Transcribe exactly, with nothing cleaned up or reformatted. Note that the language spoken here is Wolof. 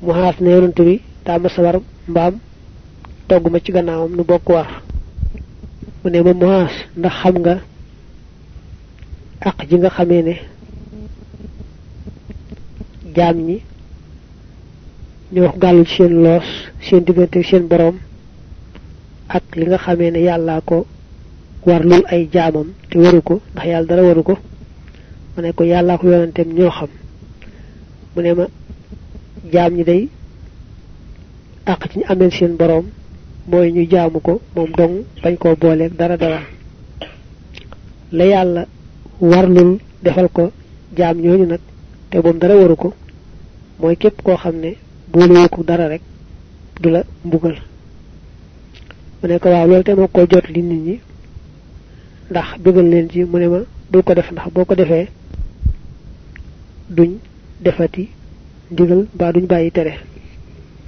Muhaas ne yonent bi daa ma sawar mbaam togg ma ci gannaawam nu bokk war mu ne ma Muhaas ndax xam nga ak ji nga xamee ne jaam ñi ñoo gàllu ci seen loos seen diggante seen borom ak li nga xamee ne yàllaa ko warlul ay jaamam te waru ko ndax yàlla dara waru ko mu ne ko yàllaa ko yonenteem ñoo xam mu ne ma jaam ñi day ak ci ñu amel seen borom mooy ñu jaamu ko moom dong bañ koo booleeg dara dara la yàlla warlul defal ko jaam ñooñu nag te moom dara waru ko mooy képp koo xam ne boole ko dara rek du la mbugal mu ne ko waaw loolu te moo ko jot li nit ñi ndax bëggal leen ci mu ne ma bul ko def ndax boo ko defee duñ defati ndigal ba duñ bàyyi tere